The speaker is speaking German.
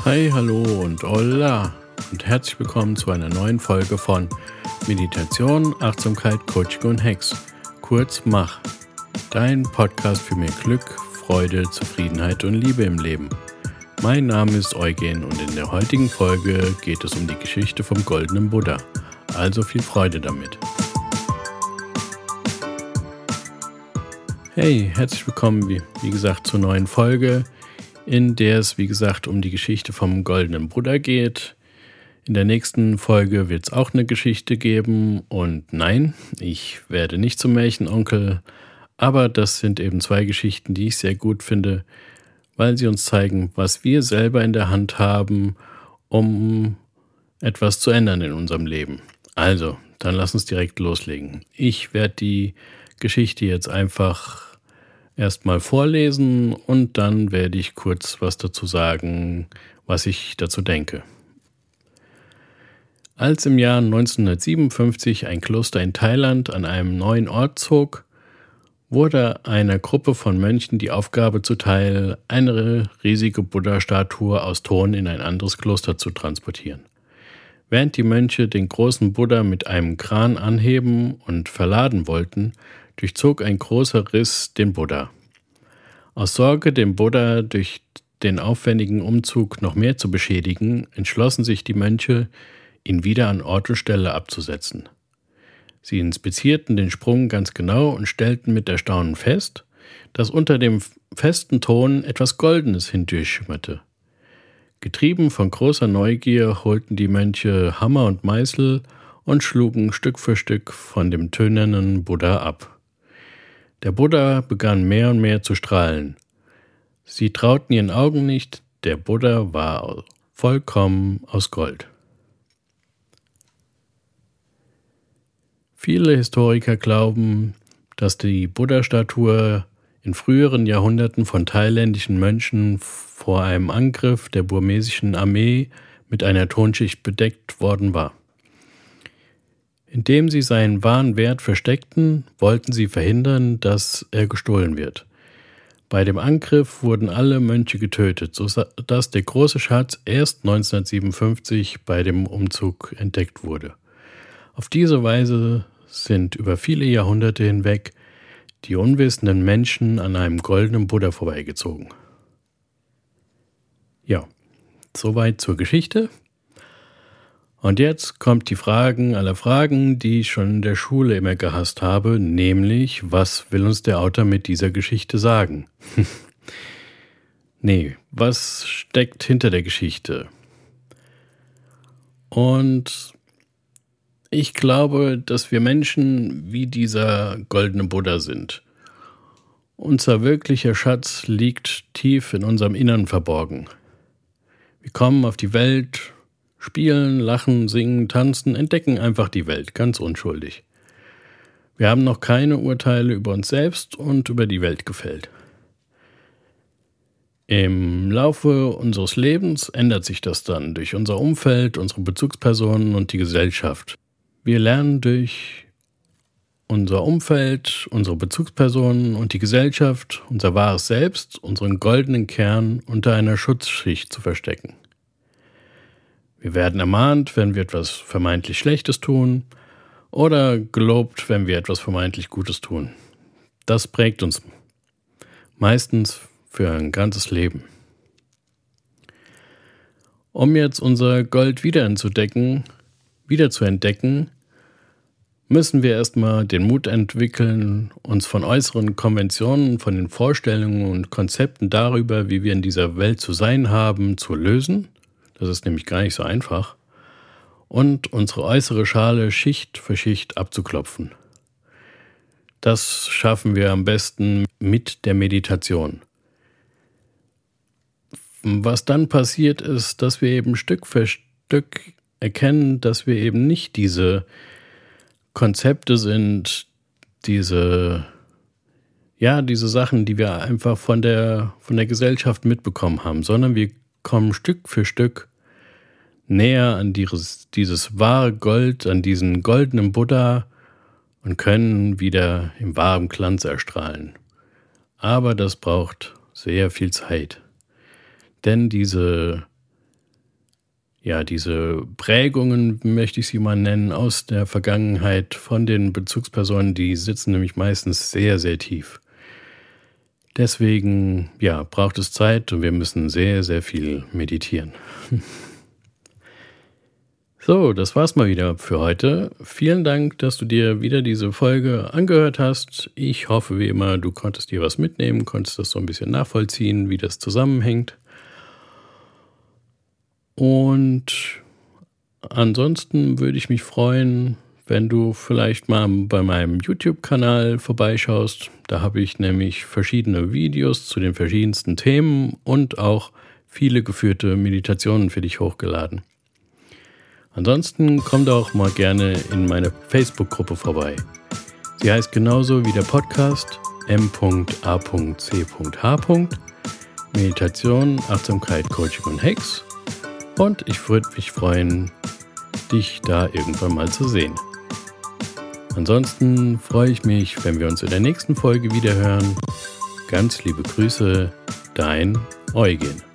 Hi, hallo und hola und herzlich willkommen zu einer neuen Folge von Meditation, Achtsamkeit, Coaching und Hacks, kurz MACH, dein Podcast für mehr Glück, Freude, Zufriedenheit und Liebe im Leben. Mein Name ist Eugen und in der heutigen Folge geht es um die Geschichte vom goldenen Buddha, also viel Freude damit. Hey, herzlich willkommen, wie gesagt, zur neuen Folge, in der es, wie gesagt, um die Geschichte vom goldenen Buddha geht. In der nächsten Folge wird es auch eine Geschichte geben und nein, ich werde nicht zum Märchenonkel, aber das sind eben zwei Geschichten, die ich sehr gut finde, weil sie uns zeigen, was wir selber in der Hand haben, um etwas zu ändern in unserem Leben. Also, dann lass uns direkt loslegen. Ich werde die Geschichte jetzt einfach erstmal vorlesen und dann werde ich kurz was dazu sagen, was ich dazu denke. Als im Jahr 1957 ein Kloster in Thailand an einem neuen Ort zog, wurde einer Gruppe von Mönchen die Aufgabe zuteil, eine riesige Buddha-Statue aus Ton in ein anderes Kloster zu transportieren. Während die Mönche den großen Buddha mit einem Kran anheben und verladen wollten, durchzog ein großer Riss den Buddha. Aus Sorge, den Buddha durch den aufwendigen Umzug noch mehr zu beschädigen, entschlossen sich die Mönche, ihn wieder an Ort und Stelle abzusetzen. Sie inspizierten den Sprung ganz genau und stellten mit Erstaunen fest, dass unter dem festen Ton etwas Goldenes hindurchschimmerte. Getrieben von großer Neugier holten die Mönche Hammer und Meißel und schlugen Stück für Stück von dem tönernen Buddha ab. Der Buddha begann mehr und mehr zu strahlen. Sie trauten ihren Augen nicht, der Buddha war vollkommen aus Gold. Viele Historiker glauben, dass die Buddha-Statue in früheren Jahrhunderten von thailändischen Mönchen vor einem Angriff der burmesischen Armee mit einer Tonschicht bedeckt worden war. Indem sie seinen wahren Wert versteckten, wollten sie verhindern, dass er gestohlen wird. Bei dem Angriff wurden alle Mönche getötet, sodass der große Schatz erst 1957 bei dem Umzug entdeckt wurde. Auf diese Weise sind über viele Jahrhunderte hinweg die unwissenden Menschen an einem goldenen Buddha vorbeigezogen. Ja, soweit zur Geschichte. Und jetzt kommt die Fragen aller Fragen, die ich schon in der Schule immer gehasst habe, nämlich, was will uns der Autor mit dieser Geschichte sagen? Was steckt hinter der Geschichte? Und ich glaube, dass wir Menschen wie dieser goldene Buddha sind. Unser wirklicher Schatz liegt tief in unserem Innern verborgen. Wir kommen auf die Welt, spielen, lachen, singen, tanzen, entdecken einfach die Welt, ganz unschuldig. Wir haben noch keine Urteile über uns selbst und über die Welt gefällt. Im Laufe unseres Lebens ändert sich das dann durch unser Umfeld, unsere Bezugspersonen und die Gesellschaft. Wir lernen durch unser Umfeld, unsere Bezugspersonen und die Gesellschaft, unser wahres Selbst, unseren goldenen Kern unter einer Schutzschicht zu verstecken. Wir werden ermahnt, wenn wir etwas vermeintlich Schlechtes tun oder gelobt, wenn wir etwas vermeintlich Gutes tun. Das prägt uns meistens für ein ganzes Leben. Um jetzt unser Gold wieder zu entdecken, müssen wir erstmal den Mut entwickeln, uns von äußeren Konventionen, von den Vorstellungen und Konzepten darüber, wie wir in dieser Welt zu sein haben, zu lösen. Das ist nämlich gar nicht so einfach. Und unsere äußere Schale Schicht für Schicht abzuklopfen. Das schaffen wir am besten mit der Meditation. Was dann passiert ist, dass wir eben Stück für Stück erkennen, dass wir eben nicht diese Konzepte sind, diese Sachen, die wir einfach von der Gesellschaft mitbekommen haben, sondern wir kommen Stück für Stück näher an dieses wahre Gold, an diesen goldenen Buddha und können wieder im wahren Glanz erstrahlen. Aber das braucht sehr viel Zeit. Denn diese diese Prägungen, möchte ich sie mal nennen, aus der Vergangenheit von den Bezugspersonen, die sitzen nämlich meistens sehr, sehr tief. Deswegen, braucht es Zeit und wir müssen sehr, sehr viel meditieren. So, das war's mal wieder für heute. Vielen Dank, dass du dir wieder diese Folge angehört hast. Ich hoffe wie immer, du konntest dir was mitnehmen, konntest das so ein bisschen nachvollziehen, wie das zusammenhängt. Und ansonsten würde ich mich freuen, wenn du vielleicht mal bei meinem YouTube-Kanal vorbeischaust. Da habe ich nämlich verschiedene Videos zu den verschiedensten Themen und auch viele geführte Meditationen für dich hochgeladen. Ansonsten komm doch mal gerne in meine Facebook-Gruppe vorbei. Sie heißt genauso wie der Podcast m.a.c.h. Meditation, Achtsamkeit, Coaching und Hacks. Und ich würde mich freuen, dich da irgendwann mal zu sehen. Ansonsten freue ich mich, wenn wir uns in der nächsten Folge wieder hören. Ganz liebe Grüße, dein Eugen.